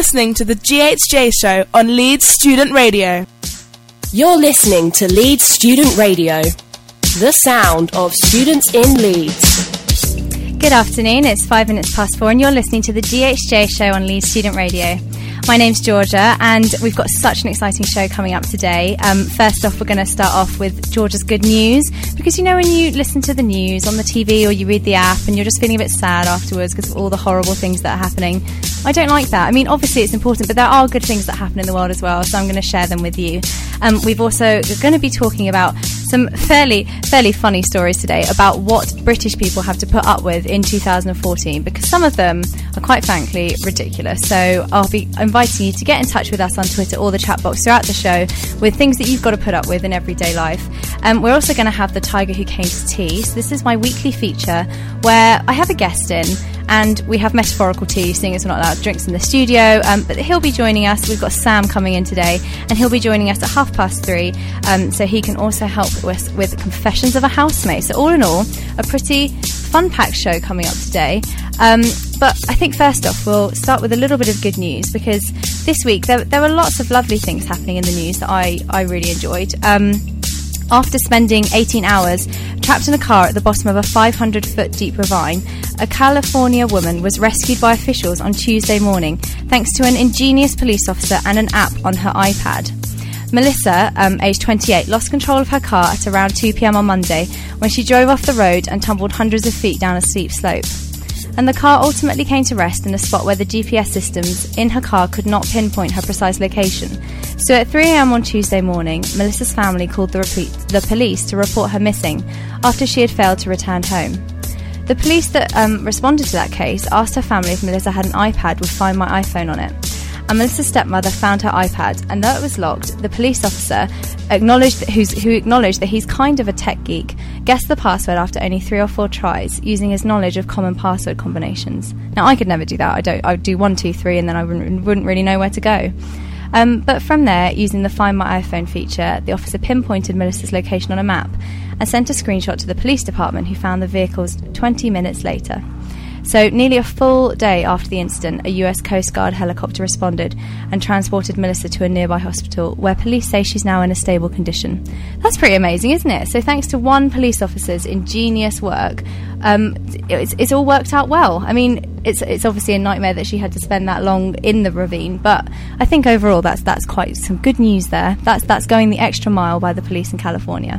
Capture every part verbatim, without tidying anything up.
listening to the G H J Show on Leeds Student Radio. You're listening to Leeds Student Radio, the sound of students in Leeds. Good afternoon, it's five minutes past four and you're listening to the G H J Show on Leeds Student Radio. My name's Georgia and we've got such an exciting show coming up today. Um, first off, we're going to start off with Georgia's good news, because you know when you listen to the news on the T V or you read the app and you're just feeling a bit sad afterwards because of all the horrible things that are happening. I don't like that. I mean, obviously it's important, but there are good things that happen in the world as well, so I'm going to share them with you. Um, we've also going to be talking about some fairly fairly funny stories today about what British people have to put up with in two thousand fourteen, because some of them are quite frankly ridiculous. So I'll be inviting you to get in touch with us on Twitter or the chat box throughout the show with things that you've got to put up with in everyday life. Um, we're also going to have the Tiger Who Came to Tea. So this is my weekly feature where I have a guest in and we have metaphorical tea, seeing as we're not allowed drinks in the studio, um, but he'll be joining us. We've got Sam coming in today and he'll be joining us at half past three, um, so he can also help us with Confessions of a Housemate. So all in all, a pretty fun-packed show coming up today. Um, but I think first off, we'll start with a little bit of good news, because this week there, there were lots of lovely things happening in the news that I, I really enjoyed. Um, after spending eighteen hours trapped in a car at the bottom of a five hundred foot deep ravine, a California woman was rescued by officials on Tuesday morning thanks to an ingenious police officer and an app on her iPad. Melissa, um, aged twenty-eight, lost control of her car at around two p.m. on Monday when she drove off the road and tumbled hundreds of feet down a steep slope. And the car ultimately came to rest in a spot where the G P S systems in her car could not pinpoint her precise location. So at three a.m. on Tuesday morning, Melissa's family called the, repeat, the police to report her missing after she had failed to return home. The police that um, responded to that case asked her family if Melissa had an iPad with Find My iPhone on it. And Melissa's stepmother found her iPad, and though it was locked, the police officer acknowledged that, who's, who acknowledged that he's kind of a tech geek, guessed the password after only three or four tries, using his knowledge of common password combinations. Now, I could never do that. I don't. I would do one, two, three, and then I wouldn't, wouldn't really know where to go. Um, but from there, using the Find My iPhone feature, the officer pinpointed Melissa's location on a map and sent a screenshot to the police department, who found the vehicles twenty minutes later. So nearly a full day after the incident, a U S Coast Guard helicopter responded and transported Melissa to a nearby hospital, where police say she's now in a stable condition. That's pretty amazing, isn't it? So thanks to one police officer's ingenious work, um, it's, it's all worked out well. I mean, it's it's obviously a nightmare that she had to spend that long in the ravine, but I think overall that's that's quite some good news there. That's that's going the extra mile by the police in California.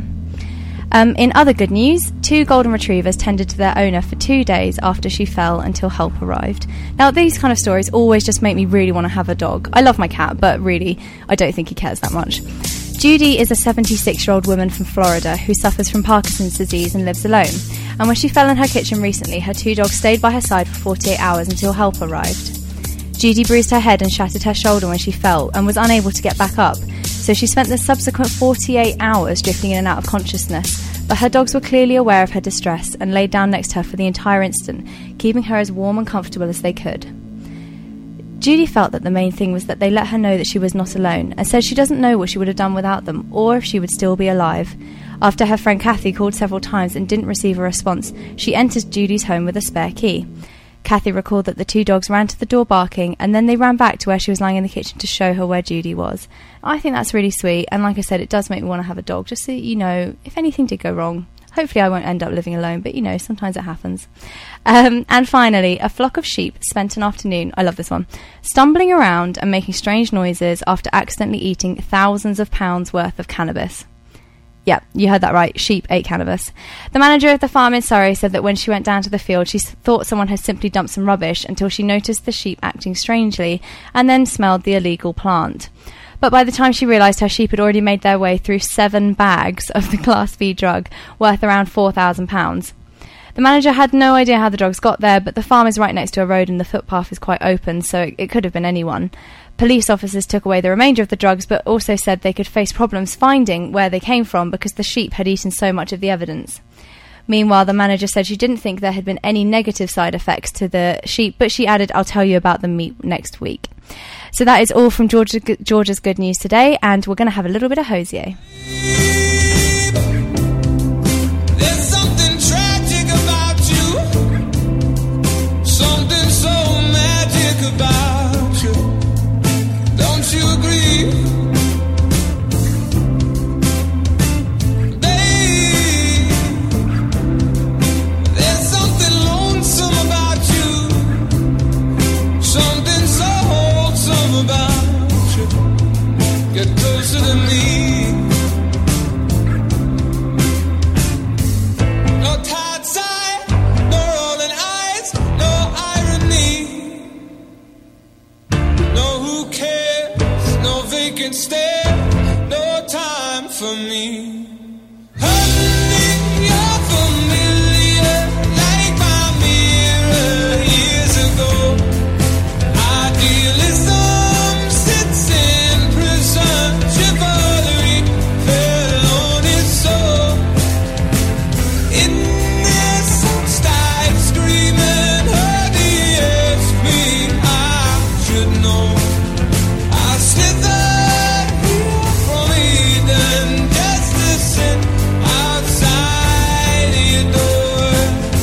Um, in other good news, two golden retrievers tended to their owner for two days after she fell until help arrived. Now, these kind of stories always just make me really want to have a dog. I love my cat, but really, I don't think he cares that much. Judy is a seventy-six-year-old woman from Florida who suffers from Parkinson's disease and lives alone. And when she fell in her kitchen recently, her two dogs stayed by her side for forty-eight hours until help arrived. Judy bruised her head and shattered her shoulder when she fell and was unable to get back up. So she spent the subsequent forty-eight hours drifting in and out of consciousness, but her dogs were clearly aware of her distress and laid down next to her for the entire instant, keeping her as warm and comfortable as they could. Judy felt that the main thing was that they let her know that she was not alone, and said she doesn't know what she would have done without them, or if she would still be alive. After her friend Kathy called several times and didn't receive a response, she entered Judy's home with a spare key. Kathy recalled that the two dogs ran to the door barking, and then they ran back to where she was lying in the kitchen to show her where Judy was. I think that's really sweet, and like I said, it does make me want to have a dog, just so you know, if anything did go wrong. Hopefully I won't end up living alone, but you know, sometimes it happens. Um, and finally, a flock of sheep spent an afternoon, I love this one, stumbling around and making strange noises after accidentally eating thousands of pounds worth of cannabis. Yeah, you heard that right. Sheep ate cannabis. The manager of the farm in Surrey said that when she went down to the field, she thought someone had simply dumped some rubbish until she noticed the sheep acting strangely and then smelled the illegal plant. But by the time she realised her sheep had already made their way through seven bags of the Class B drug, worth around four thousand pounds. The manager had no idea how the drugs got there, but the farm is right next to a road and the footpath is quite open, so it, it could have been anyone. Police officers took away the remainder of the drugs, but also said they could face problems finding where they came from because the sheep had eaten so much of the evidence. Meanwhile, the manager said she didn't think there had been any negative side effects to the sheep, but she added, "I'll tell you about the meat next week." So that is all from Georgia, Georgia's good news today, and we're going to have a little bit of Hosier. There's something tragic about you, something so magic about you. who cares? No vacant stare, no time for me. Honey, you're familiar, like my mirror years ago. Idealism sits in prison, chivalry fell on its soul. Innocence died screaming, honey, ask me, I should know. I slithered here from Eden just to sit outside your door.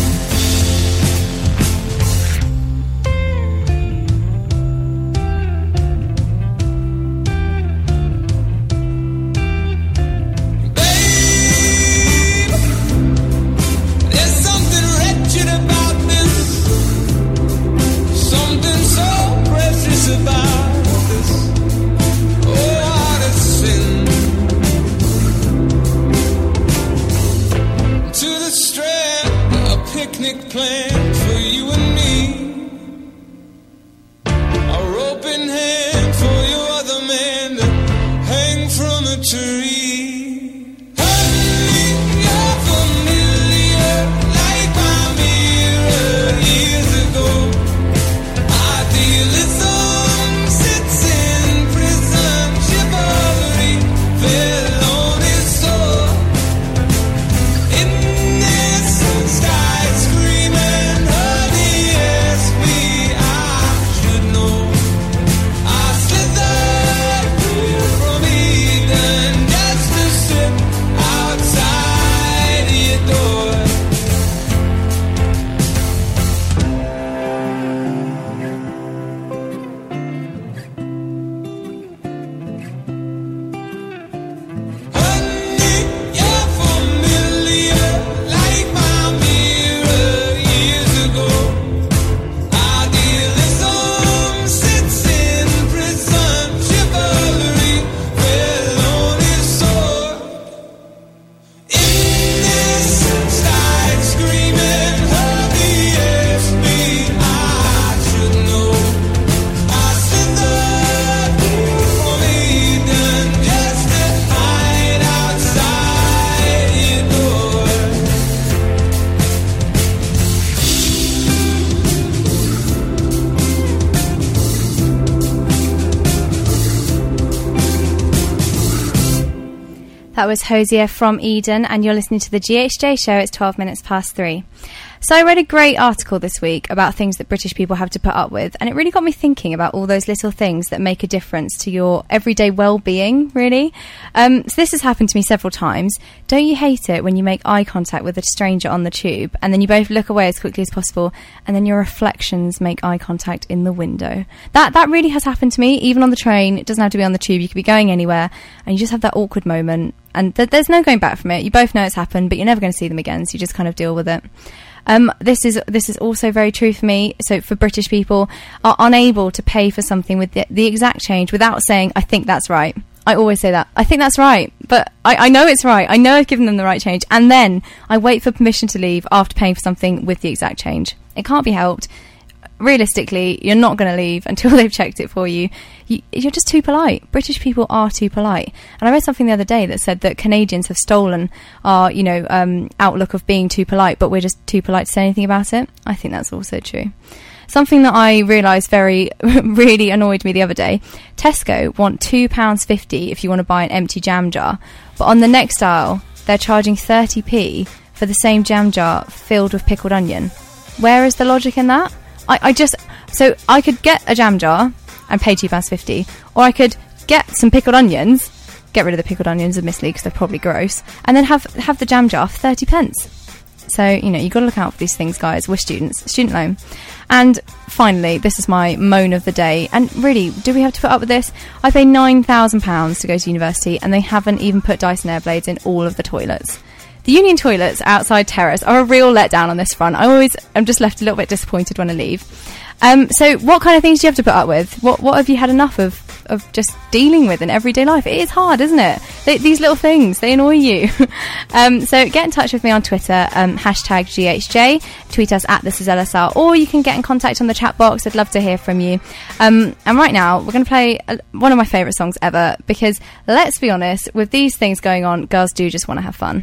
Babe, there's something wretched about this, something so precious about this. Oh, what a sin. To the Strand, a picnic planned for you and me. A rope in hand for your other man to hang from a tree. Honey, you're familiar, like my mirror years ago. Idealism sits in prison, chivalry fell on its soul. Innocence died screaming, honey, ask me, I should know. I slithered here from Eden just to sit outside your door. Honey, you're familiar, like my mirror years ago. Idealism sits in prison, chivalry fell on its sword. Innocence died screaming, honey, ask me, I should know. I slithered here from Eden just to hide outside your door. That was Hosier from Eden, and you're listening to the G H J show. It's twelve minutes past three. So I read a great article this week about things that British people have to put up with, and it really got me thinking about all those little things that make a difference to your everyday well-being, really. Um, so this has happened to me several times. Don't you hate it when you make eye contact with a stranger on the tube, and then you both look away as quickly as possible, and then your reflections make eye contact in the window? That that really has happened to me, even on the train. It doesn't have to be on the tube. You could be going anywhere, and you just have that awkward moment, and th- there's no going back from it. You both know it's happened, but you're never going to see them again, so you just kind of deal with it. Um, this is this is also very true for me. So for British people are unable to pay for something with the, the exact change without saying, I think that's right. I always say that. I think that's right. But I, I know it's right. I know I've given them the right change. And then I wait for permission to leave after paying for something with the exact change. It can't be helped. Realistically, you're not going to leave until they've checked it for you. you. You're just too polite. British people are too polite. And I read something the other day that said that Canadians have stolen our, you know, um, outlook of being too polite, but we're just too polite to say anything about it. I think that's also true. Something that I realised very, really annoyed me the other day. Tesco want two pounds fifty if you want to buy an empty jam jar. But on the next aisle, they're charging thirty p for the same jam jar filled with pickled onion. Where is the logic in that? I, I just... So I could get a jam jar and pay two pounds fifty, or I could get some pickled onions, get rid of the pickled onions, admittedly, because they're probably gross, and then have have the jam jar for thirty pence. So, you know, you've got to look out for these things, guys. We're students. Student loan. And finally, this is my moan of the day. And really, do we have to put up with this? I pay nine thousand pounds to go to university, and they haven't even put Dyson Airblades in all of the toilets. The Union toilets outside Terrace are a real letdown on this front. I always am just left a little bit disappointed when I leave. Um, so what kind of things do you have to put up with? What what have you had enough of of just dealing with in everyday life. It is hard, isn't it? They, these little things, they annoy you. um, so get in touch with me on Twitter, um, hashtag G H J, tweet us at This Is L S R, or you can get in contact on the chat box. I'd love to hear from you. Um, and right now, we're going to play a, one of my favourite songs ever, because let's be honest, with these things going on, girls do just want to have fun.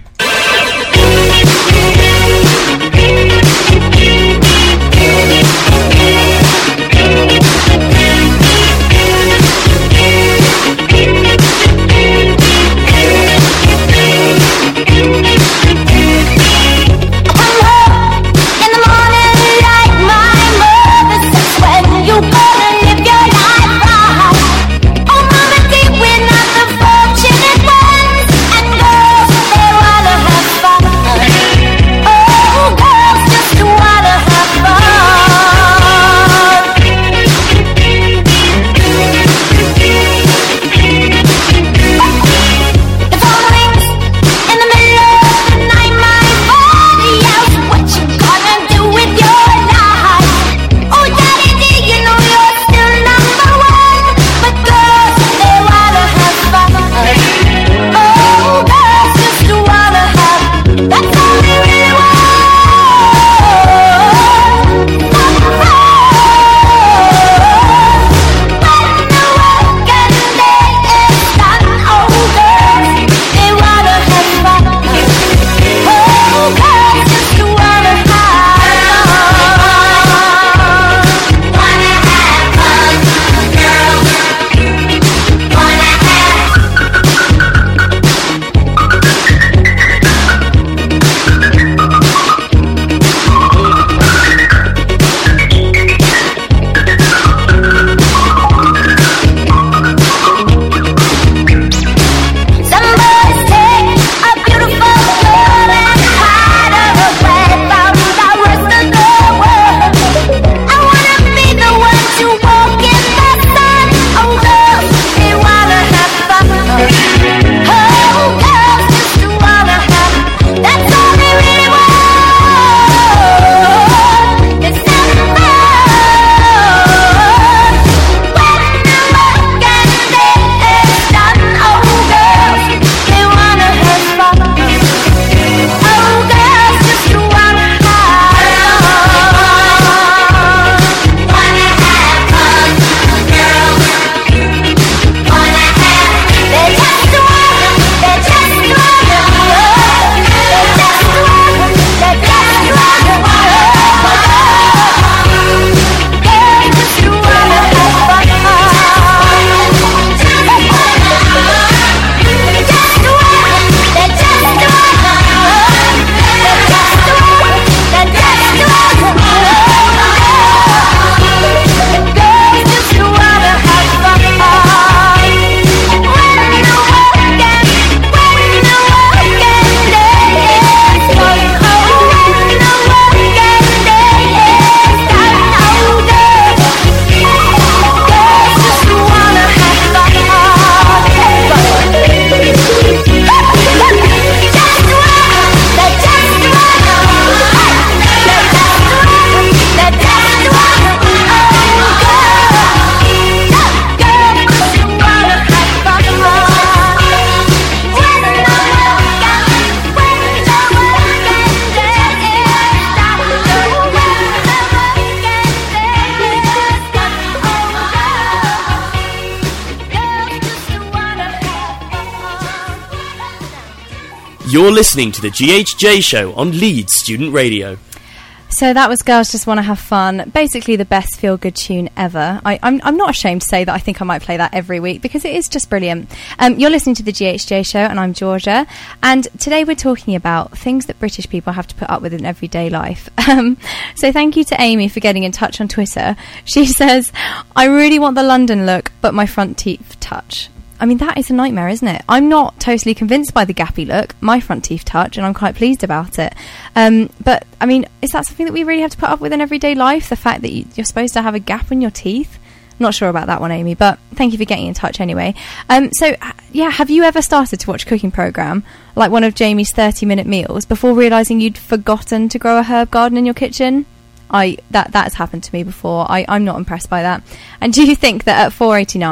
You're listening to the G H J Show on Leeds Student Radio. So that was Girls Just Want to Have Fun, basically the best feel-good tune ever. I, I'm, I'm not ashamed to say that I think I might play that every week because it is just brilliant. Um, you're listening to the G H J Show and I'm Georgia, and today we're talking about things that British people have to put up with in everyday life. Um, so thank you to Amy for getting in touch on Twitter. She says, I really want the London look, but my front teeth touch. I mean, that is a nightmare, isn't it? I'm not totally convinced by the gappy look. My front teeth touch, and I'm quite pleased about it. Um, but, I mean, is that something that we really have to put up with in everyday life? The fact that you, you're supposed to have a gap in your teeth? Not sure about that one, Amy, but thank you for getting in touch anyway. Um, so, yeah, have you ever started to watch a cooking programme, like one of Jamie's thirty-minute meals, before realising you'd forgotten to grow a herb garden in your kitchen? I that that's happened to me before. I, I'm not impressed by that. And do you think that at four eighty-nine,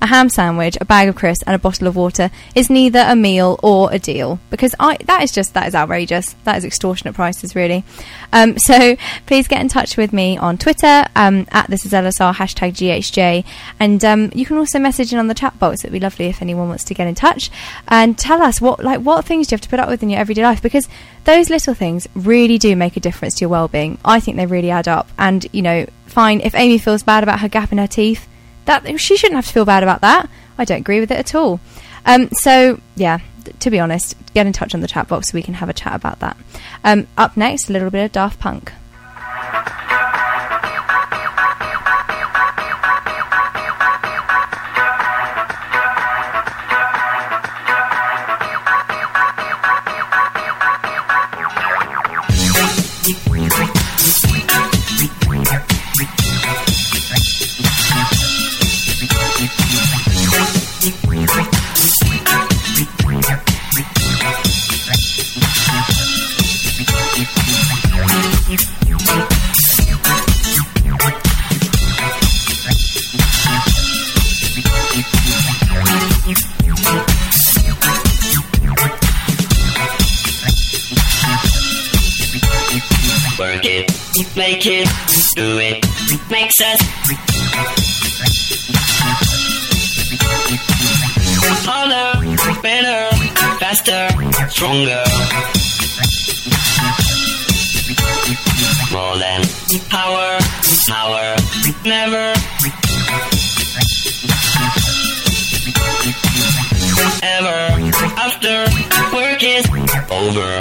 a ham sandwich, a bag of crisps and a bottle of water is neither a meal or a deal, because I that is just that is outrageous. That is extortionate prices, really. Um, so please get in touch with me on Twitter um, at this is L S R hashtag G H J, and um, you can also message in on the chat box. It'd be lovely if anyone wants to get in touch and tell us what like what things do you have to put up with in your everyday life, because those little things really do make a difference to your well-being. I think they really add up. And, you know, fine, if Amy feels bad about her gap in her teeth, that she shouldn't have to feel bad about that. I don't agree with it at all. Um, so, yeah, th- to be honest, get in touch on the chat box so we can have a chat about that. Um, up next, a little bit of Daft Punk. Work it, make it, do it, makes us harder, better, faster, stronger. More than power, power, never, ever, after work is over.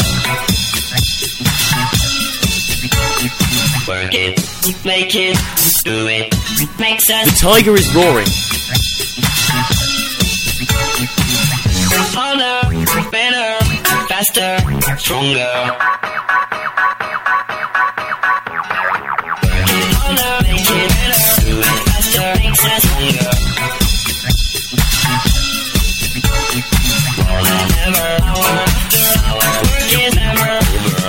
Work it, make it, do it, makes us. The tiger is roaring. Harder, better, faster, stronger. Work it harder, make it better, do it faster, makes us stronger. More than ever, hour after hour, work is never over.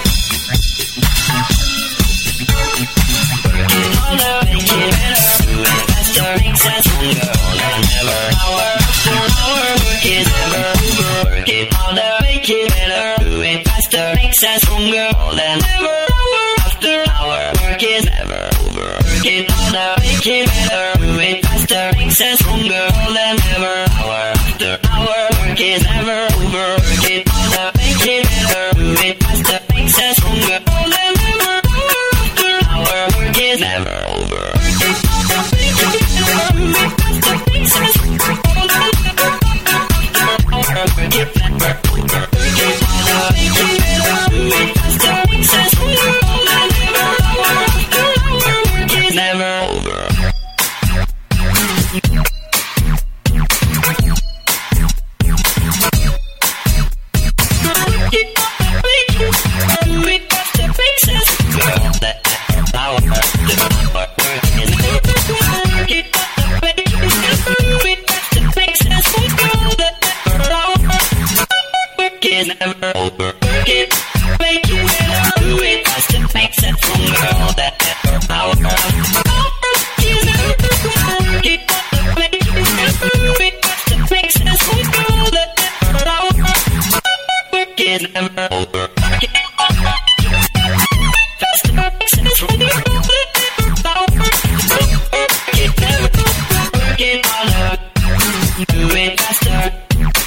Work it harder, make it better, do it faster, makes us stronger. More than ever, hour after hour, work is never over. Work it harder, make it better, do it faster, makes us stronger. More than ever, hour after hour, work is never over. Work it harder, make it better, do it faster, makes us stronger. More than ever, hour after hour, work is never over. Work it harder, make it better, do it faster, makes us stronger. More than ever, hour after hour, work is never over. Work it harder, make it better, do it faster, makes us stronger. More than ever, hour after hour, work is never over. Work it harder, make it better, do it faster, makes us stronger. More than ever, hour after hour, work is never over. Never over. Work it, make it better, do it faster, makes it stronger. That ever power is never work it, make it better, do it faster, makes it stronger. That ever power work is never over. Work it faster, makes it stronger. That ever power work it never work it harder, do it faster.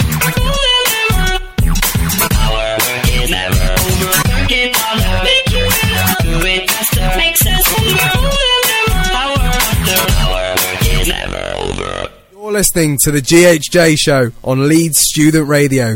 You're listening to the G H J Show on Leeds Student Radio.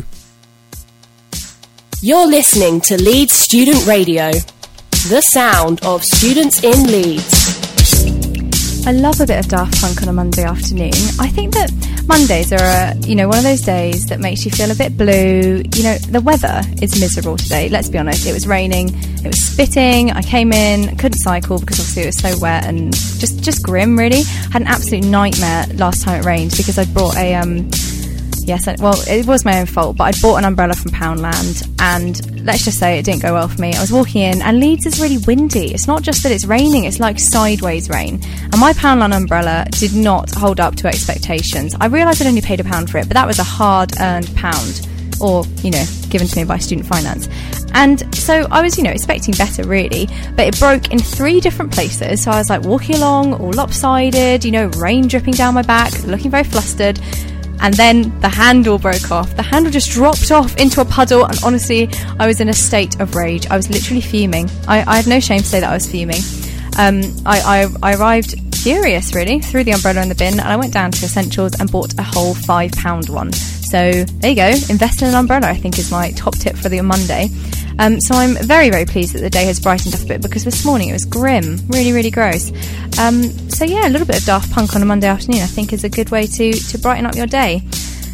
You're listening to Leeds Student Radio, the sound of students in Leeds. I love a bit of Daft Punk on a Monday afternoon. I think that Mondays are, a, you know, one of those days that makes you feel a bit blue. You know, the weather is miserable today. Let's be honest. It was raining. It was spitting. I came in, couldn't cycle because obviously it was so wet and just, just grim, really. Had an absolute nightmare last time it rained because I brought a um, Yes, I, well, it was my own fault, but I'd bought an umbrella from Poundland, and let's just say it didn't go well for me. I was walking in, and Leeds is really windy. It's not just that it's raining, it's like sideways rain. And my Poundland umbrella did not hold up to expectations. I realised I'd only paid a pound for it, but that was a hard-earned pound, or, you know, given to me by Student Finance. And so I was, you know, expecting better, really, but it broke in three different places. So I was like walking along, all lopsided, you know, rain dripping down my back, looking very flustered. And then the handle broke off. The handle just dropped off into a puddle, and honestly, I was in a state of rage. I was literally fuming. I, I had no shame to say that I was fuming. Um, I, I, I arrived furious, really, threw the umbrella in the bin, and I went down to Essentials and bought a whole five pound one. So there you go. Invest in an umbrella, I think, is my top tip for the Monday. Um, so I'm very, very pleased that the day has brightened up a bit, because this morning it was grim, really, really gross. Um, so yeah, a little bit of Daft Punk on a Monday afternoon, I think, is a good way to, to brighten up your day.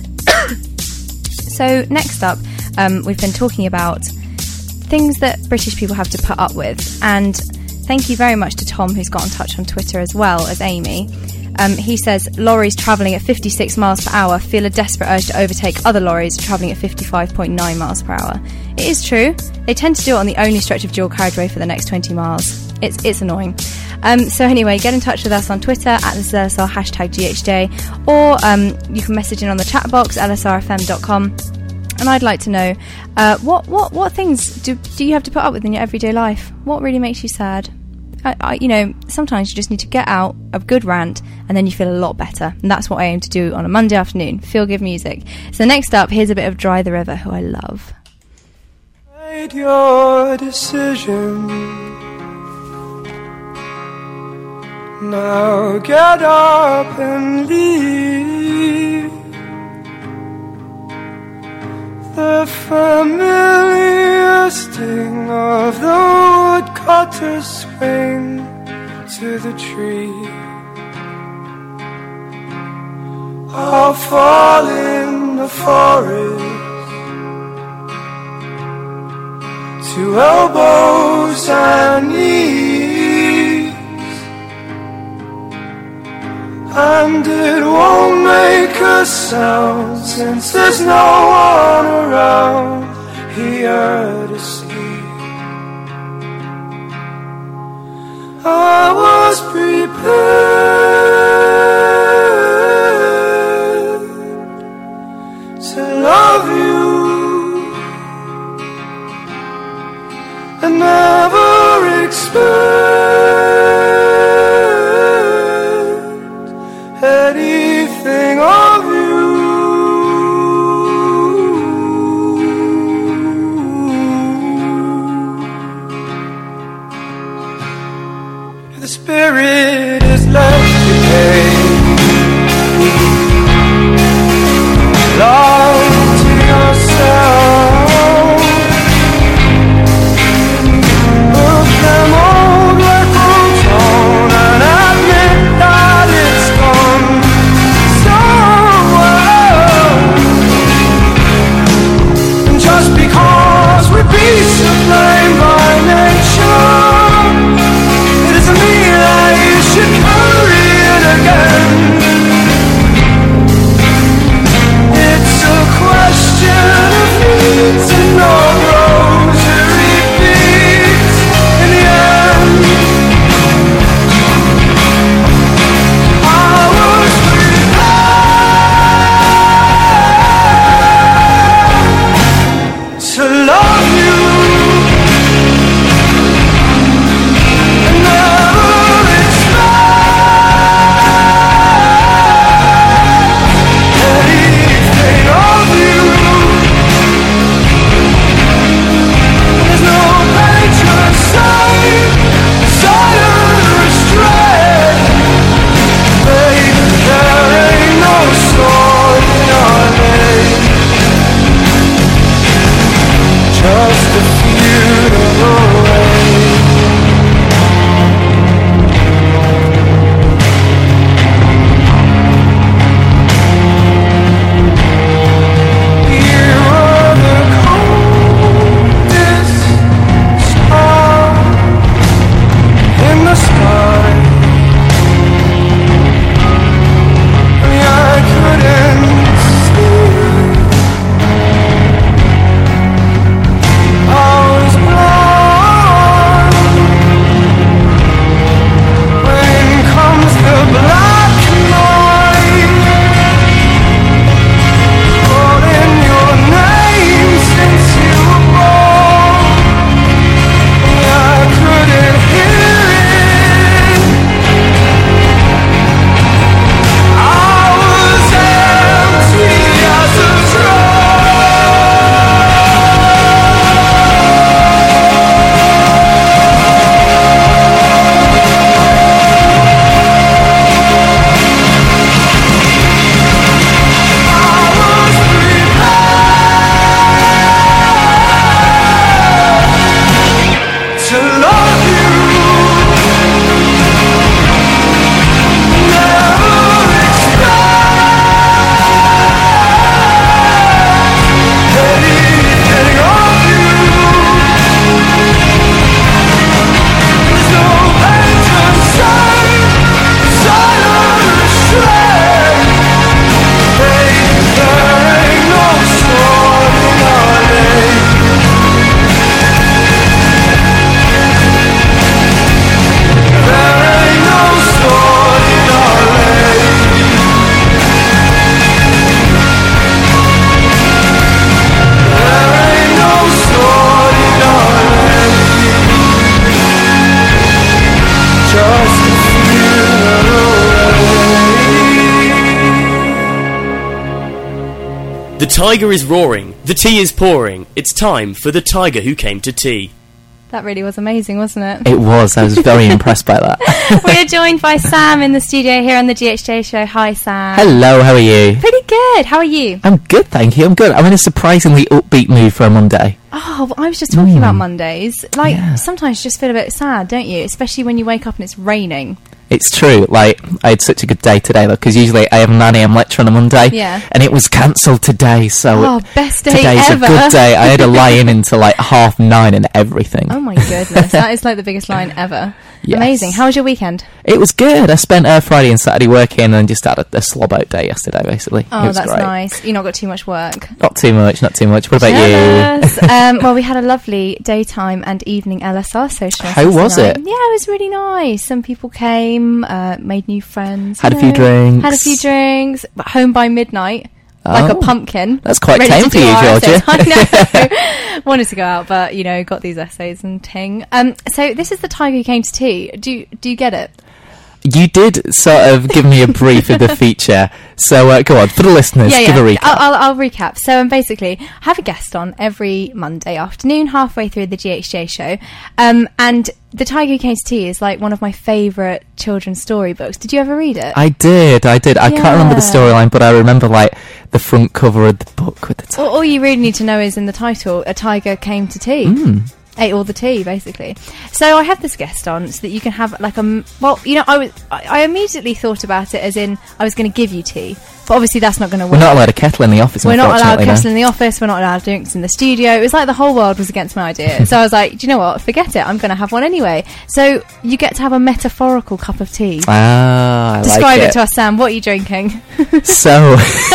So next up, um, we've been talking about things that British people have to put up with, and thank you very much to Tom, who's got in touch on Twitter as well as Amy. Um, he says lorries travelling at fifty-six miles per hour feel a desperate urge to overtake other lorries travelling at fifty-five point nine miles per hour. It is true. They tend to do it on the only stretch of dual carriageway for the next twenty miles. It's it's annoying. Um, so anyway, get in touch with us on Twitter at the Z L S R hashtag G H J, or um, you can message in on the chat box, L S R F M dot com. And I'd like to know, uh, what, what, what things do, do you have to put up with in your everyday life? What really makes you sad? I, I, you know, sometimes you just need to get out a good rant, and then you feel a lot better. And that's what I aim to do on a Monday afternoon. Feel good music. So next up, here's a bit of Dry the River, who I love. Made your decision. Now get up and leave. The familiar sting of the woodcutter's swing to the tree. I'll fall in the forest to elbows and knees, and it won't make a sound since there's no one around here to see. I was prepared to love you and never expect anything of you. The spirit is left today, lie to yourself. Put them old records on and admit that it's gone. So The tiger is roaring, the tea is pouring. It's time for the tiger who came to tea. That really was amazing, wasn't it? It was. I was very impressed by that. We're joined by Sam in the studio here on the G H J show. Hi, Sam. Hello, how are you? Pretty good. How are you? I'm good, thank you. I'm good. I'm in a surprisingly upbeat mood for a Monday. Oh, well, I was just talking Mm. about Mondays. Like, Yeah. sometimes you just feel a bit sad, don't you? Especially when you wake up and it's raining. It's true. Like, I had such a good day today, though, because usually I have a nine a.m. lecture on a Monday. Yeah. And it was cancelled today, so... Oh, it, best day today's ever. a good day. I had to lie in until, like, half nine and everything. Oh, my goodness. That is, like, the biggest line ever. Yes. Amazing. How was your weekend? It was good. I spent uh, Friday and Saturday working and just had a, a slob out day yesterday, basically. Oh, it was that's great. nice. You not got too much work. Not too much, not too much. What about Jealous. you? um, well, we had a lovely daytime and evening L S R social. on How was Saturday it? night. Yeah, it was really nice. Some people came, uh, made new friends. Had you a few know, drinks. Had a few drinks. Home by midnight. Like a Oh. pumpkin. That's quite ready tame to for do you, our Georgia. essays. I know. Wanted to go out, but, you know, got these essays and ting. Um, so this is the tiger who came to tea. Do you, do you get it? You did sort of give me a brief of the feature, so uh, go on, for the listeners, Yeah, give yeah. a recap. I'll, I'll, I'll recap. So, um, basically, I have a guest on every Monday afternoon, halfway through the G H J show. Um, and The Tiger Who Came to Tea is like one of my favourite children's storybooks. Did you ever read it? I did, I did. I can't remember the Yeah. storyline, but I remember, like, the front cover of the book with the title. all, all you really need to know is in the title, A Tiger Came to Tea. Mm. Ate all the tea, basically. So I have this guest on so that you can have like a m- well, you know, I was I, I immediately thought about it as in I was going to give you tea, but obviously that's not going to work. We're not allowed a kettle in the office, We're not allowed unfortunately, no. kettle in the office. We're not allowed drinks in the studio. It was like the whole world was against my idea. So I was like, do you know what? Forget it. I'm going to have one anyway. So you get to have a metaphorical cup of tea. Ah, I Describe like it. it. to us, Sam. What are you drinking? So,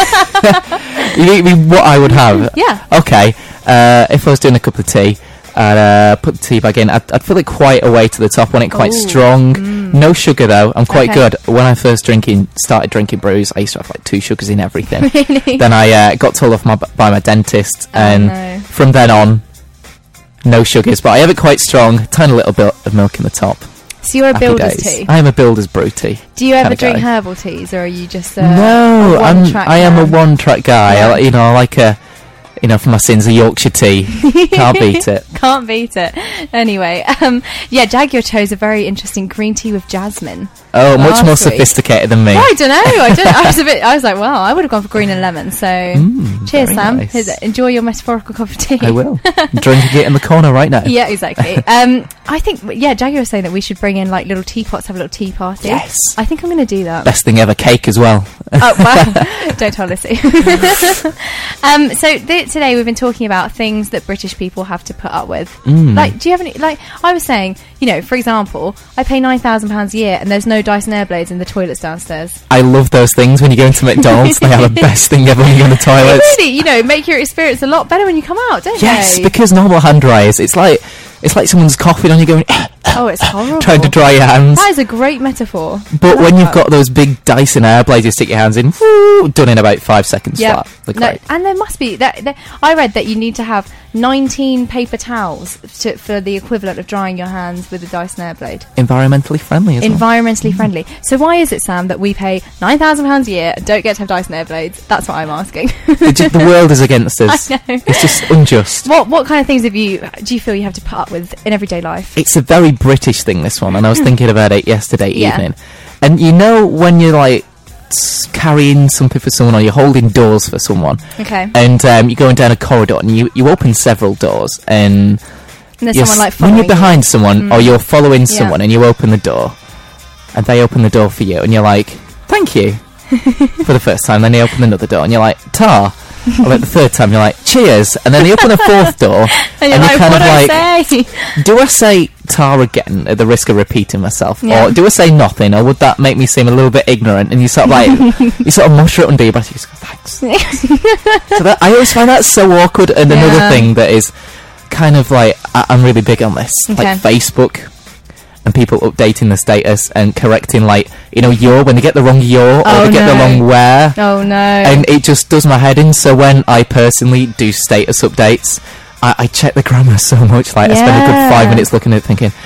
you mean what I would have? Yeah. Okay, uh, if I was doing a cup of tea, I'd uh, put the tea bag in. I'd, I'd fill it quite away to the top. Want it quite Ooh. strong. Mm. No sugar though. I'm quite Okay. good. When I first drinking, started drinking brews, I used to have like two sugars in everything. Really? Then I uh, got told off my, by my dentist, Oh, and no. from then on, no sugars. But I have it quite strong. Tiny little bit of milk in the top. So you're a Happy builder's days. tea. I am a builder's brew tea. Do you ever kinda drink guy. herbal teas, or are you just a, No, a I'm. one-track I am a man? one-track guy. Yeah. I, you know, I like a, you know, for my sins, a Yorkshire tea. Can't beat it. Can't beat it. Anyway, um, yeah, Jaguar chose a very interesting green tea with jasmine. Oh, much last more week. sophisticated than me. Well, I don't know. I, don't, I was a bit. I was like, wow, I would have gone for green and lemon. So, Mm, cheers, very Sam. nice. Here's it. Enjoy your metaphorical cup of tea. I will. Drinking it in the corner right now. Yeah, exactly. um, I think, yeah, Jaguar was saying that we should bring in like little teapots, have a little tea party. Yes. I think I'm going to do that. Best thing ever, cake as well. Oh, wow. Don't tell Lissy. um, so th- today we've been talking about things that British people have to put up with. Mm. Like, do you have any, like, I was saying, you know, for example, I pay nine thousand pounds a year and there's no Dyson Airblades in the toilets downstairs. I love those things when you go into McDonald's. They are the best thing ever when you go in the toilets. Really, you know, make your experience a lot better when you come out, don't Yes, they? because normal hand dryers, it's like it's like someone's coughing on you, going Oh, it's horrible. trying to dry your hands. That is a great metaphor. But I when like you've that. got those big Dyson Airblades, you stick your hands in, whoo, done in about five seconds Yeah, flat. They're no, great. and there must be that, that. I read that you need to have nineteen paper towels to, for the equivalent of drying your hands with a Dyson Airblade. Environmentally friendly as well. Environmentally friendly. So why is it, Sam, that we pay nine thousand pounds a year and don't get to have Dyson Airblades? That's what I'm asking. It just- the world is against us. I know. It's just unjust. What what kind of things have you do you feel you have to put up with in everyday life? It's a very British thing, this one, and I was thinking about it yesterday Yeah. evening. And you know when you're like s- carrying something for someone, or you're holding doors for someone, Okay. and um, you're going down a corridor, and you, you open several doors, and And there's you're someone like s- when you're following you. behind someone, or Mm. you're following Yeah. someone, and you open the door, and they open the door for you, and you're like, thank you, for the first time. Then they open another door, and you're like, tar. Or like the third time, you're like, cheers. And then they open a fourth door, And you're like, kind what of do like, I say? do I say tar again at the risk of repeating myself? Yeah. Or do I say nothing? Or would that make me seem a little bit ignorant? And you sort of like, you sort of mutter it under your breath, you just go, thanks. So that, I always find that so awkward. And another Yeah. thing that is kind of like, I, I'm really big on this, Okay. like Facebook. And people updating the status and correcting, like, you know, your, when they get the wrong your, or Oh, they get the no. wrong where. Oh no. And it just does my head in. So when I personally do status updates, I, I check the grammar so much. Like, I spend a good Yeah. five minutes looking at it thinking,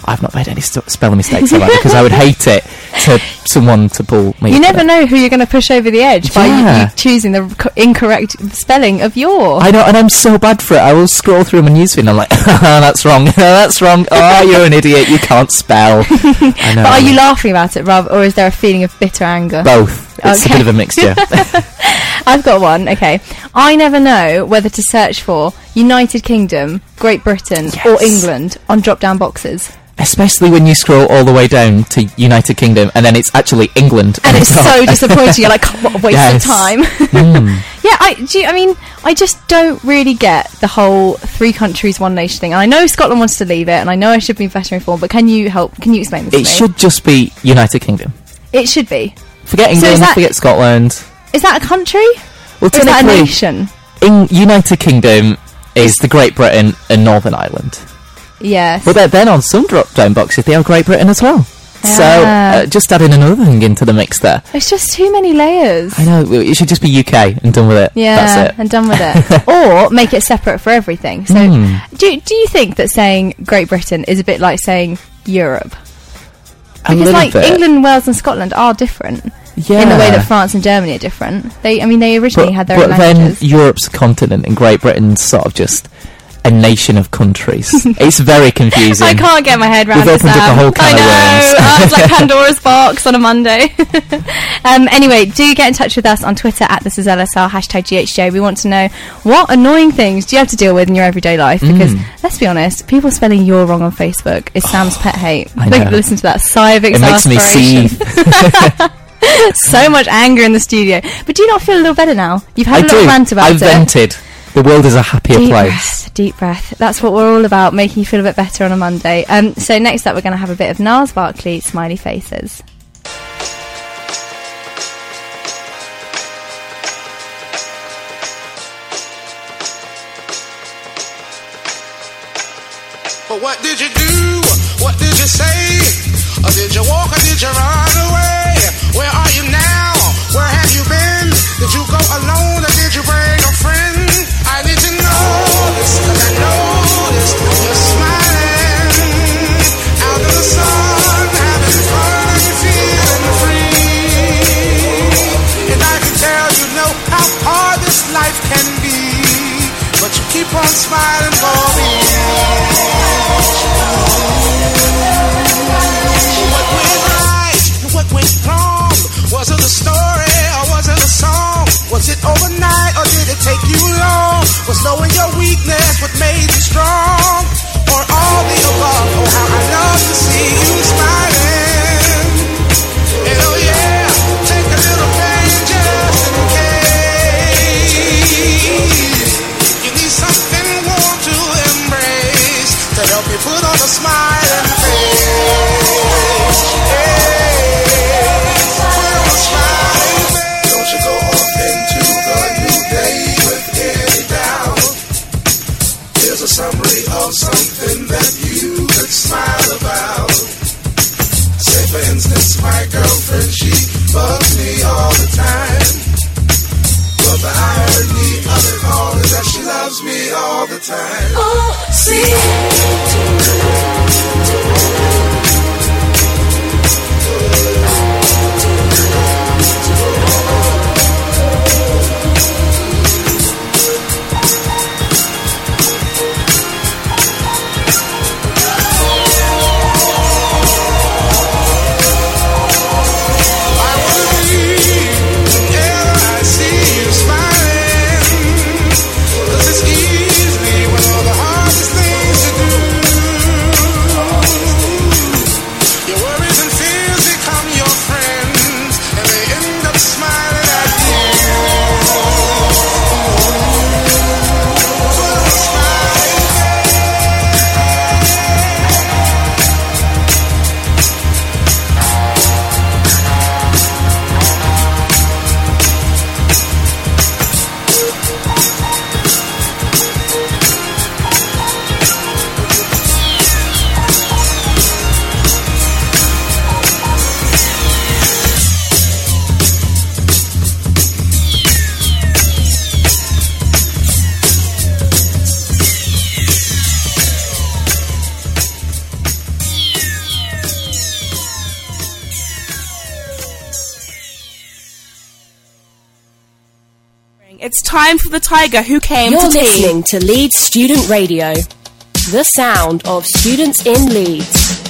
I've not made any st- spelling mistakes have I? Because I would hate it to someone to pull me. You never know who you're going to push over the edge by you, Yeah. you choosing the co- incorrect spelling of your. I know, and I'm so bad for it. I will scroll through my newsfeed and I'm like, that's wrong, that's wrong. Oh, you're an idiot. You can't spell. I know. But are you laughing about it, Rob, or is there a feeling of bitter anger? Both. It's Okay. a bit of a mixture. I've got one. Okay, I never know whether to search for United Kingdom, Great Britain, Yes. or England on drop-down boxes. Especially when you scroll all the way down to United Kingdom and then it's actually England. And on it's top. so disappointing. You're like, what a waste Yes. of time. Mm. Yeah, I do. You, I mean, I just don't really get the whole three countries, one nation thing. And I know Scotland wants to leave it, and I know I should be better informed. But can you help? Can you explain this to It me? should just be United Kingdom. It should be. Forget So England, is that- forget Scotland. Is that a country? Well, Or is that a technically, nation? in United Kingdom is the Great Britain and Northern Ireland. Yes. But they're then on some drop-down boxes, they are Great Britain as well. So, Ah. uh, just adding another thing into the mix there. It's just too many layers. I know, it should just be U K and done with it. Yeah, That's it. and done with it. Or make it separate for everything. So, Hmm. do do you think that saying Great Britain is a bit like saying Europe? A Because little like bit. England, Wales, and Scotland are different Yeah. in the way that France and Germany are different. They, I mean, they originally but, had their but own then languages. Europe's a continent and Great Britain's sort of just a nation of countries. It's very confusing. I can't get my head around We've it, opened up Sam. a whole can I of know. worms. Oh, it's like Pandora's box on a Monday. um, anyway, do get in touch with us on Twitter at this is L S R, hashtag G H J. We want to know what annoying things do you have to deal with in your everyday life? Because Mm. let's be honest, people spelling "you're" wrong on Facebook is Sam's pet hate. I Look, know. listen to that sigh of It makes me exasperation. seethe. So much anger in the studio. But do you not feel a little better now? You've had I a little do. rant about I've it. vented. The world is a happier Deep place. breath, deep breath. That's what we're all about, making you feel a bit better on a Monday. Um, so next up, we're going to have a bit of Nars Barkley, Smiley Faces. But what did you do? What did you say? Or did you walk or did you run away? Where are you now? Where have you been? Did you go alone or did you bring a friend? I need to know this, cause I noticed you're smiling out in the sun, having fun and feeling free. And I can tell you know how hard this life can be, but you keep on smiling for me. What went right and what went wrong? Was it a story or was it a song? Was it overnight or did it take you long? Was knowing your weakness what made you strong? Or all the above? Oh, how I love to see you smiling. And oh yeah, take a little pain just in case you need something warm to embrace to help you put on a smiling face. Hey, put on a smiling face. Don't you go off into the new day with any doubt. Here's a summary of something that you could smile about. Say for instance, my girlfriend, she bugs me all the time. But the irony of it all is that she loves me all the time. Oh, It's easy one of the hardest things to do. It's time for the tiger who came You're to tea. listening to Leeds Student Radio, the sound of students in Leeds.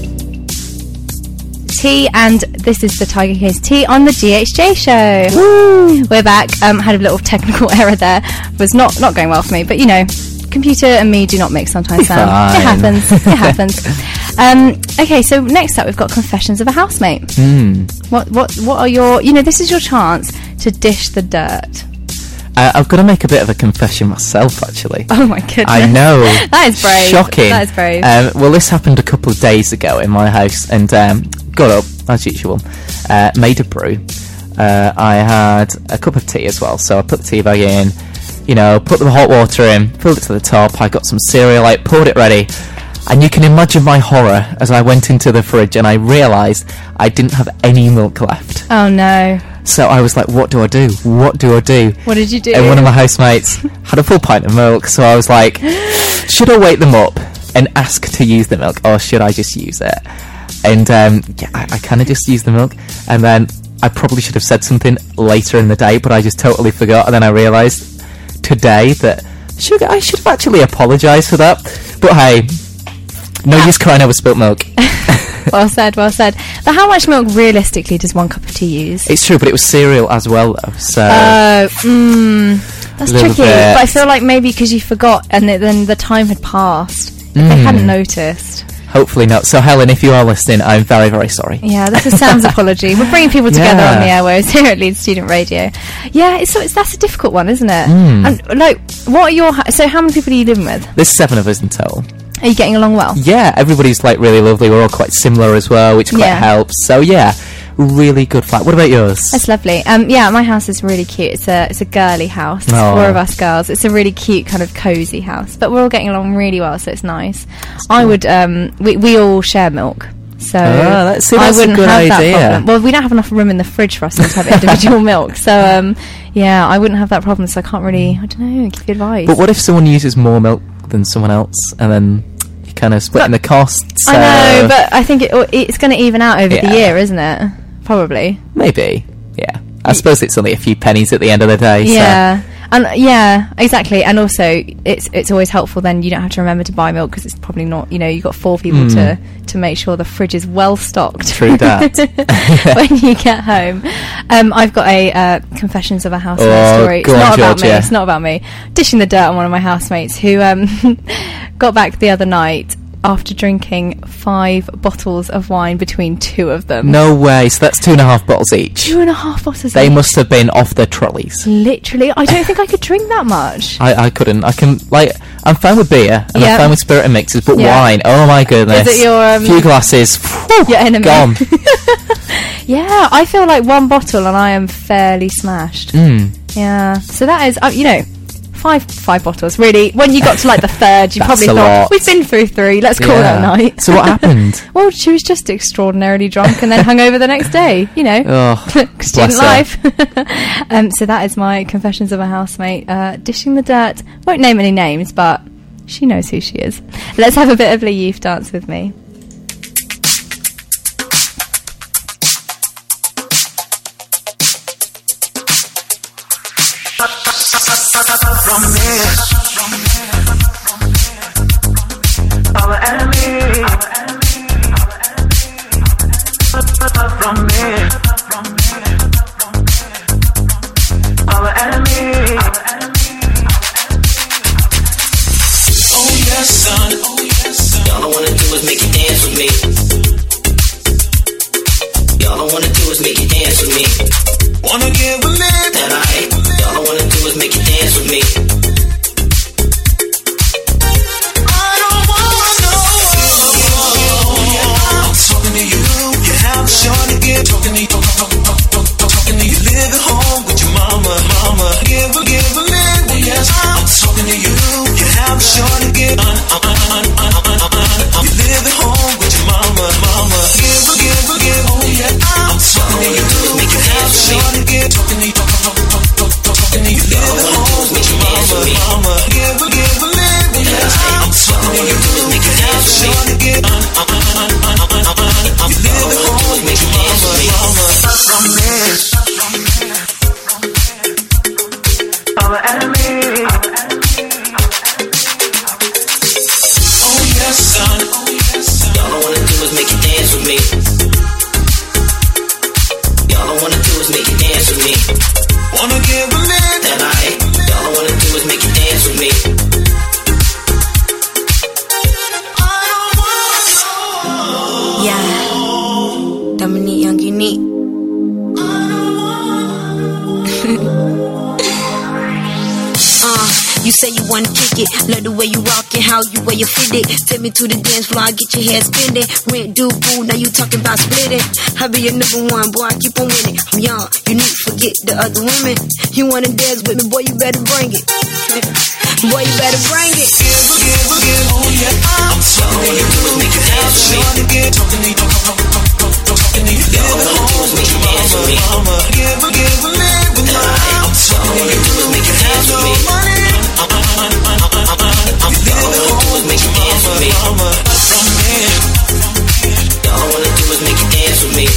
Tea, and this is the Tiger Case Tea on the G H J show. Woo! We're back. Um, had a little technical error there. Was not not going well for me, but you know, computer and me do not mix sometimes. Sam. Fine. It happens. It happens. Um, okay, so next up we've got Confessions of a Housemate. Mm. What what what are your? You know, this is your chance to dish the dirt. Uh, I've got to make a bit of a confession myself, actually. Oh my goodness! I know. That is brave. Shocking. That is brave. Um, well, this happened a couple of days ago in my house, and um, got up as usual, uh, made a brew. Uh, I had a cup of tea as well, so I put the tea bag in, you know, put the hot water in, filled it to the top. I got some cereal, I poured it ready, and you can imagine my horror as I went into the fridge and I realised I didn't have any milk left. Oh no! So I was like, what do I do? What do I do? What did you do? And one of my housemates had a full pint of milk, so I was like, should I wake them up and ask to use the milk, or should I just use it? And um, yeah, I, I kind of just used the milk, and then I probably should have said something later in the day, but I just totally forgot, and then I realised today that should, I should have actually apologised for that. But hey, no use crying over spilt milk. Well said, well said. But how much milk realistically does one cup of tea use? It's true, but it was cereal as well, though, so... Oh, mm, that's Little tricky. bit. But I feel like maybe because you forgot and it, then the time had passed. If they Mm. hadn't noticed. Hopefully not. So, Helen, if you are listening, I'm very, very sorry. Yeah, this is Sam's apology. We're bringing people together Yeah. on the airwaves here at Leeds Student Radio. Yeah, it's, so it's that's a difficult one, isn't it? Mm. And like, what are your... ha- So how many people are you living with? There's seven of us in total. Are you getting along well? Yeah, everybody's like really lovely. We're all quite similar as well, which quite Yeah. helps. So yeah, really good flat. What about yours? That's lovely. Um, yeah, my house is really cute. It's a it's a girly house. It's Aw. four of us girls. It's a really cute kind of cosy house. But we're all getting along really well, so it's nice. I would um we we all share milk. So Ah, that's- see, I that's a wouldn't good have idea. that problem. Well, we don't have enough room in the fridge for us to have individual milk. So um yeah, I wouldn't have that problem, so I can't really I don't know, give you advice. But what if someone uses more milk than someone else, and then you kind of splitting the costs? I know, uh, but I think it, it's going to even out over Yeah. the year, isn't it? Probably. maybe. Yeah, I suppose it's only a few pennies at the end of the day. Yeah, and yeah, exactly. And also, it's it's always helpful. Then you don't have to remember to buy milk because it's probably not. You know, you've got four people Mm. to to make sure the fridge is well stocked. True that. When you get home, um, I've got a uh, confessions of a housemate Oh, story. It's go on, not about me. Georgia. It's not about me. Dishing the dirt on one of my housemates who um, got back the other night after drinking five bottles of wine between two of them. No way. So that's two and a half bottles each. Two and a half bottles. They each. must have been off their trolleys. Literally, I don't think I could drink that much. I, I couldn't. I can like. I'm fine with beer and Yeah. I'm fine with spirit and mixes, but Yeah. wine. Oh my goodness! Is it your, um, few glasses? Whew, Your enemy. Gone. Yeah, I feel like one bottle and I am fairly smashed. Mm. Yeah, so that is, uh, you know, five five bottles. Really, when you got to like the third, you That's probably a thought lot. we've been through three. Let's call Yeah. that night. So what happened? Well, she was just extraordinarily drunk and then hung over the next day. You know, Oh, student bless her. life. um, so that is my confessions of a housemate. Uh, dishing the dirt. Won't name any names, but she knows who she is. Let's have a bit of a youth dance with me. From me, our enemy. From me, our enemy. Oh yes, son. All I wanna do is make you dance with me. All I wanna do is make you dance with me. Wanna get with me? And I. All I wanna do is make you dance with me. I don't wanna know. I'm talking to you. You have a shot to get talking to you. our enemy. Oh yes, son. Y'all don't wanna do is make you dance with me. Y'all don't wanna do is make you dance with me. Wanna give a man that I ain't. Y'all don't wanna do is make you dance with me. Yeah, Dominique Young Unique. uh, you say you wanna kick it, love the way you rock it, how you wear your fit it. Take me to the dance floor, I get your head spinning. Rent due boo, now you talking about splitting. I be your number one, boy, I keep on winning. I'm young, unique, forget the other women. You wanna dance with me, boy, you better bring it. Boy, you better bring it. Give, give, give, oh yeah. I'm sorry, you do is make you dance with me. Talking to you, talking to you, y'all wanna do is make you dance with me. Give, give, live with me. I'm sorry, you do is make you dance with me. Y'all wanna do is make you dance with me. Y'all wanna do is make you dance with me.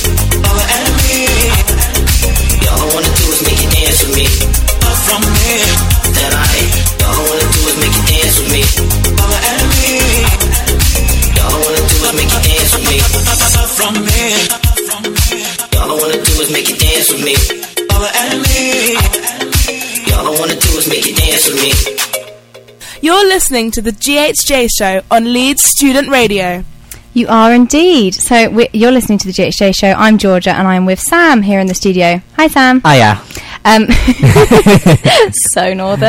Y'all wanna do is make you dance with me. From me, that I y'all wanna do is make you dance with me. Our enemy, y'all wanna do is make you dance with me. From me, y'all wanna do is make you dance with me. Our enemy, y'all wanna do is make you dance with me. You're listening to the G H J Show on Leeds Student Radio. You are indeed. So we you're listening to the G H J Show. I'm Georgia, and I'm with Sam here in the studio. Hi, Sam. Hiya. Um, so northern.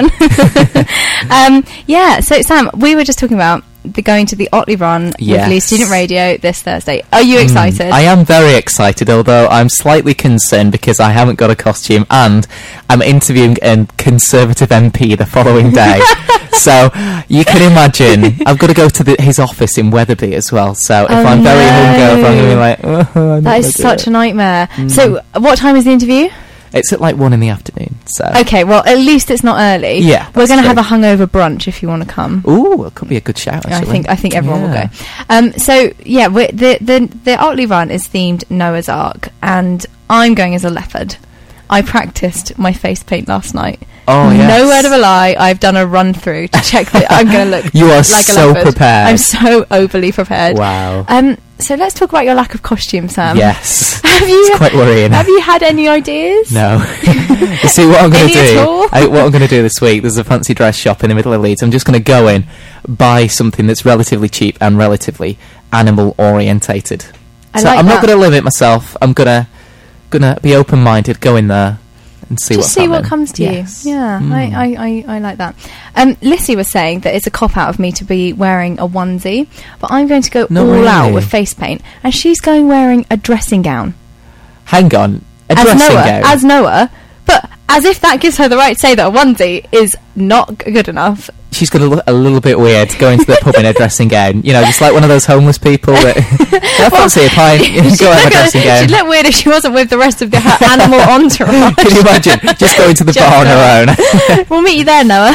um, yeah. So Sam, we were just talking about the going to the Otley Run Yes. with Leeds Student Radio this Thursday. Are you excited? Mm, I am very excited, although I'm slightly concerned because I haven't got a costume and I'm interviewing a Conservative M P the following day. So you can imagine I've got to go to the, his office in Wetherby as well. So if Oh, I'm very no. hungover, I'm going to be like, oh, I'm not That is gonna do such it. a nightmare. Mm. So what time is the interview? It's at like one in the afternoon. So Okay, well, at least it's not early. Yeah, We're that's going to true. have a hungover brunch if you want to come. Ooh, it could be a good shout. I Actually. think I think everyone Yeah. will go. Um, so yeah, we're, the the the Otley Run is themed Noah's Ark, and I'm going as a leopard. I practiced my face paint last night. Oh, yes. No word of a lie. I've done a run through to check that I'm going to look. You are like so a leopard. prepared. I'm so overly prepared. Wow. Um. So let's talk about your lack of costume, Sam. Yes. Have you? It's quite worrying. Have you had any ideas? No. You see, what I'm going to Any do, at all? I, what I'm going to do this week, there's a fancy dress shop in the middle of Leeds. I'm just going to go in, buy something that's relatively cheap and relatively animal orientated. I so like I'm that. not going to limit myself. I'm going to gonna be open-minded, go in there and see Just what's see happening. what comes to Yes. you. Yeah, Mm. I, I, I, I like that. Um, Lissy was saying that it's a cop out of me to be wearing a onesie, but I'm going to go No, all really? out with face paint, and she's going wearing a dressing gown Hang on. A as dressing Noah, gown. as Noah, but as if that gives her the right to say that a onesie is not g- good enough. She's going to look a little bit weird going to the pub in a dressing gown. You know, just like one of those homeless people that I fancy a pint. She'd Go in a look, dressing gown. she'd look weird if she wasn't with the rest of the her animal entourage. Can you imagine just going to the Just bar on her own? We'll meet you there, Noah.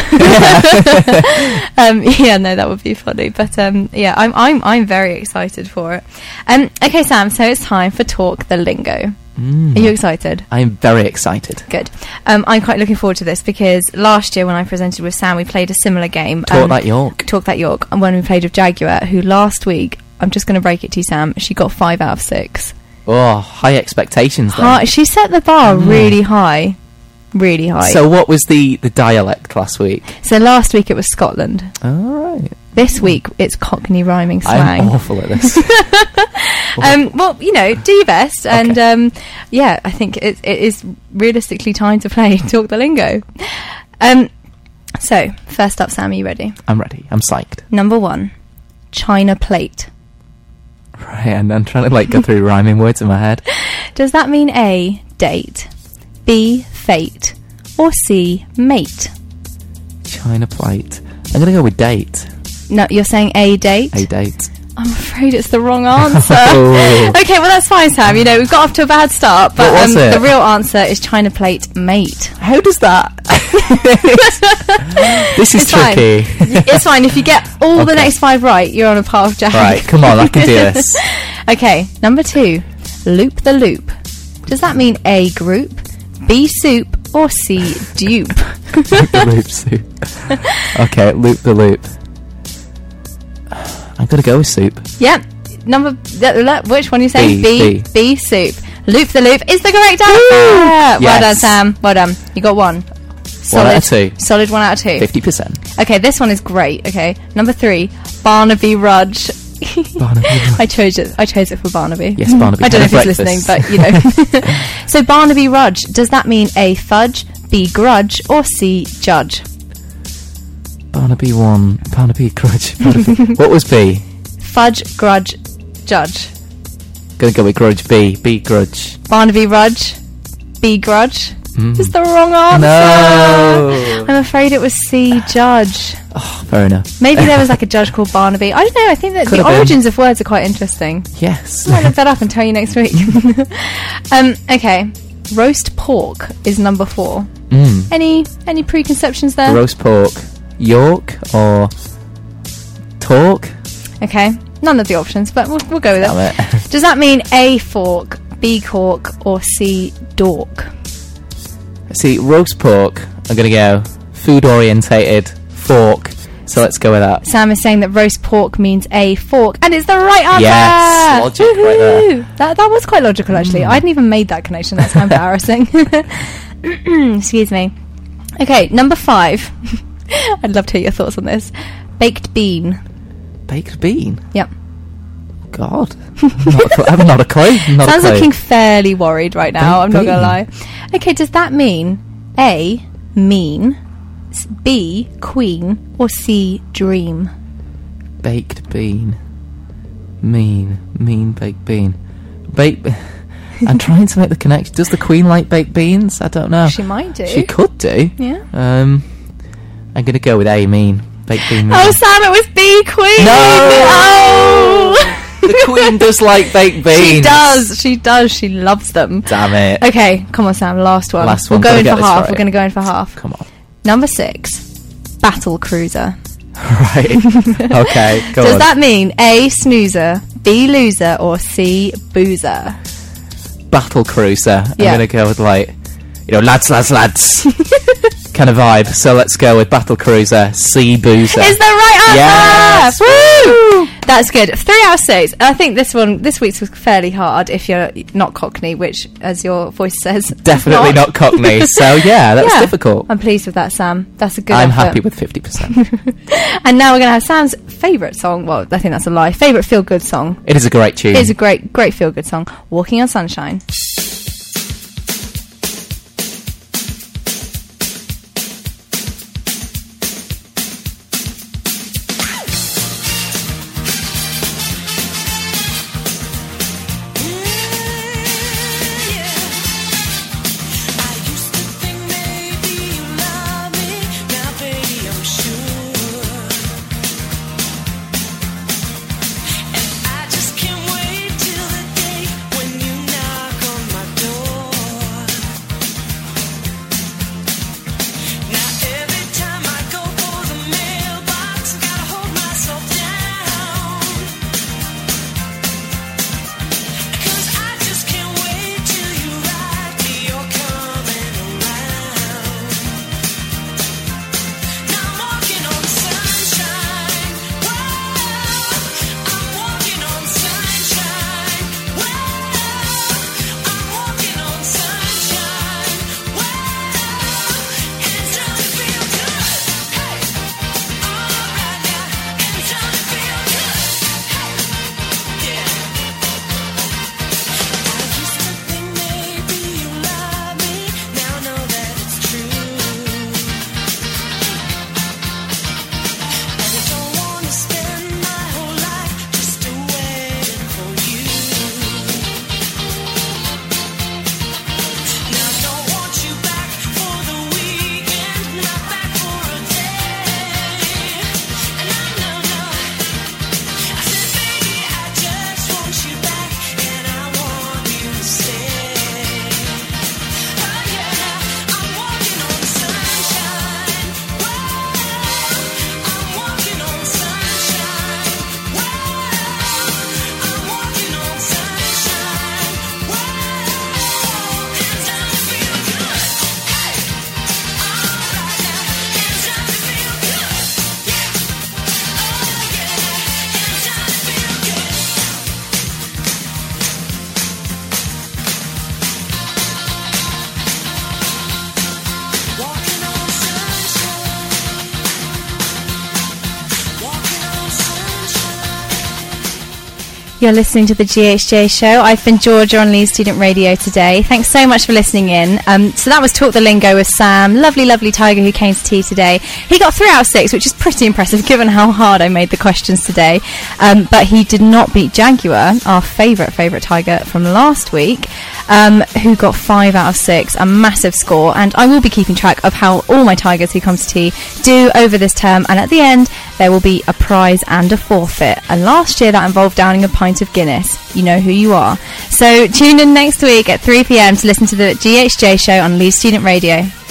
um, yeah, no, that would be funny. But um, yeah, I'm I'm I'm very excited for it. Um, okay, Sam. So it's time for Talk the Lingo. Mm. Are you excited? I am very excited. Good. Um, I'm quite looking forward to this because last year when I presented with Sam, we played a similar game. Talk um, That York. Talk That York. And when we played with Jaguar, who last week, I'm just going to break it to you, Sam, she got five out of six. Oh, high expectations then. High, she set the bar Mm. really high. Really high. So what was the, the dialect last week? So last week it was Scotland. All right. This week it's Cockney rhyming slang. I'm awful at this. um, well, you know, do your best, and um, yeah, I think it, it is realistically time to play Talk the Lingo. Um, so, first up, Sam, are you ready? I'm ready. I'm psyched. Number one, China plate. Right, and I'm trying to like go through rhyming words in my head. Does that mean A, date, B, fate, or C, mate? China plate. I'm going to go with date. No, you're saying A, date? A date. I'm afraid it's the wrong answer. Oh. Okay, well that's fine, Sam. You know, we've got off to a bad start, but What was um, it? the real answer is China plate mate. How does that? This is It's fine. tricky. It's fine. If you get all the Okay. next five right, you're on a par of Jag. Right, come on, I can do this. Okay, number two, loop the loop. Does that mean A, group, B, soup, or C, dupe? Loop the loop soup. Okay, loop the loop. I'm gonna go with soup. Yep. Number. th- th- Which one are you saying? B, B. B soup. Loop the loop is the correct answer. Well Yes. done, Sam. Well done. You got one. Solid. One out of two. Solid one out of two. Fifty percent. Okay, this one is great. Okay, number three, Barnaby Rudge. Barnaby Rudge. I chose it. I chose it for Barnaby. Yes, Barnaby. I don't know if Had he's a listening, breakfast. but you know. So Barnaby Rudge. Does that mean A, fudge, B, grudge, or C, judge? Barnaby one. Barnaby grudge. Barnaby. What was B? Fudge, grudge, judge. Gonna go with grudge. B. B grudge. Barnaby Rudge, B, grudge. Mm. Is the wrong answer. No. I'm afraid it was C, judge. Oh, fair enough. Maybe there was like a judge called Barnaby. I don't know. I think that Could the have been. origins of words are quite interesting. Yes. I might look that up and tell you next week. um, okay, roast pork is number four. Mm. Any any preconceptions there? Roast pork. York or talk? Okay, none of the options, but we'll, we'll go with Damn it. it. Does that mean A, fork, B, cork, or C, dork? See, roast pork, I'm going to go food orientated, fork. So let's go with that. Sam is saying that roast pork means A, fork, and it's the right answer! Yes, logic right there. Woohoo! That, that was quite logical, actually. Mm. I hadn't even made that connection. That's how embarrassing. Excuse me. Okay, number five. I'd love to hear your thoughts on this. Baked bean. Baked bean? Yep. God. Not a cl- I have not a clue. Not Sounds a clue. looking fairly worried right now, Baked I'm not going to bean. lie. Okay, does that mean A, mean, s- B, queen, or C, dream? Baked bean. Mean. Mean baked bean. Baked... I'm trying to make the connection. Does the Queen like baked beans? I don't know. She might do. She could do. Yeah. Um, I'm going to go with A, mean. Baked bean mean. Oh, Sam, it was B, queen! No! Oh! The Queen does like baked beans. She does. She does. She loves them. Damn it. Okay, come on, Sam. Last one. Last We'll one, go gotta in get for this half. right. We're going to go in for half. Come on. Number six, battle cruiser. Right. Okay, go Does on. that mean A, snoozer, B, loser, or C, boozer? Battle cruiser. I'm Yeah. going to go with, like, you know, lads, lads, lads kind of vibe. So let's go with battle cruiser, C, boozer. Is the right answer! Yes! Woo! That's good. Three out of six. I think this one, this week's was fairly hard if you're not Cockney, which, as your voice says, Definitely not. not Cockney. So, yeah, that was Yeah. difficult. I'm pleased with that, Sam. That's a good I'm effort. happy with fifty percent. And now we're going to have Sam's favourite song. Well, I think that's a lie. Favourite feel-good song. It is a great tune. It is a great, great feel-good song. Walking on Sunshine. I just can't wait till the day when you knock on You're listening to the G H J show. I've been Georgia on Leeds Student Radio today. Thanks so much for listening in. Um, so that was Talk the Lingo with Sam, lovely, lovely tiger who came to tea today. He got three out of six, which is pretty impressive given how hard I made the questions today. Um, but he did not beat Jaguar, our favourite, favourite tiger from last week, um, who got five out of six, a massive score. And I will be keeping track of how all my tigers who come to tea do over this term. And at the end, there will be a prize and a forfeit. And last year that involved downing a pint of Guinness. You know who you are. So tune in next week at three p.m. to listen to the G H J show on Leeds Student Radio.